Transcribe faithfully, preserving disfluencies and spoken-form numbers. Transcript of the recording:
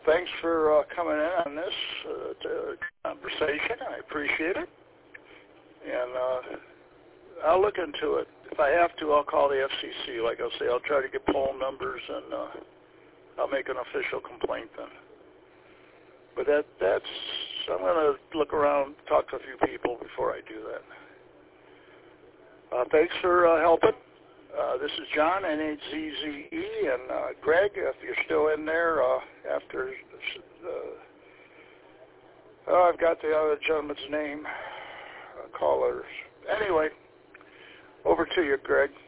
thanks for uh, coming in on this uh, to conversation. I appreciate it. And uh, I'll look into it. If I have to, I'll call the F C C. Like I'll say, I'll try to get poll numbers, and uh, I'll make an official complaint then. But that that's, I'm going to look around, talk to a few people before I do that. Uh, thanks for uh, helping. Uh, this is John, N H Z Z E, and uh, Greg, if you're still in there uh, after, uh, oh, I've got the other gentleman's name, uh, callers. Anyway, over to you, Greg.